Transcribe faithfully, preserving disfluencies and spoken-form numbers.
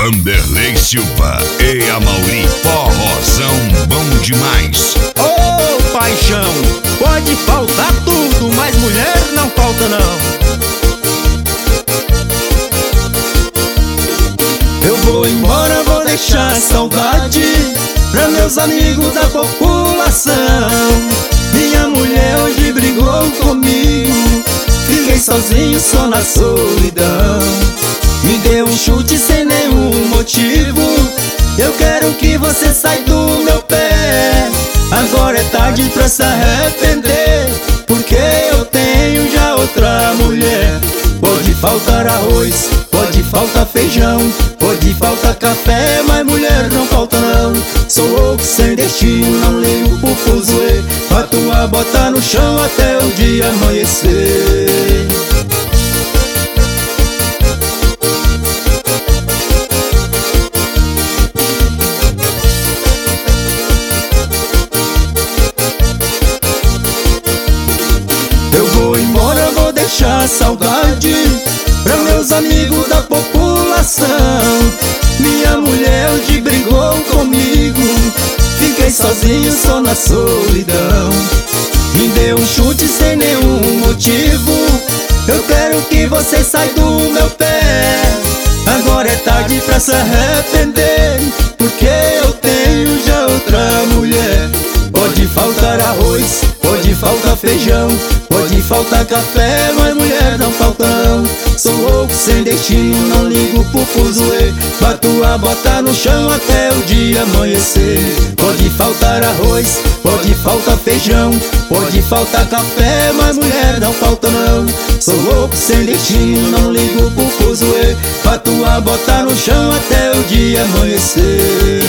Vanderlei Silva e Amaury, forrozão bom demais. Ô oh, paixão, pode faltar tudo, mas mulher não falta não. Eu vou embora, vou deixar saudade pra meus amigos da população. Minha mulher hoje brigou comigo, fiquei sozinho só na solidão. Me deu um chute sem nenhum motivo, eu quero que você saia do meu pé. Agora é tarde pra se arrepender, porque eu tenho já outra mulher. Pode faltar arroz, pode faltar feijão, pode faltar café, mas mulher não falta não. Sou louco sem destino, não ligo pro fuzuê, bato a bota no chão até o dia amanhecer. Eu vou embora, vou deixar saudade pra meus amigos da população. Minha mulher hoje brigou comigo, fiquei sozinho só na solidão. Me deu um chute sem nenhum motivo, eu quero que você saia do meu pé. Agora é tarde pra se arrepender, porque eu tenho já outra mulher. Pode faltar arroz, pode faltar feijão, pode faltar café, mas mulher não falta não. Sou louco sem destino, não ligo pro fuzuê, bato a bota no chão até o dia amanhecer. Pode faltar arroz, pode faltar feijão, pode faltar café, mas mulher não falta não. Sou louco sem destino, não ligo pro fuzuê, bato a bota no chão até o dia amanhecer.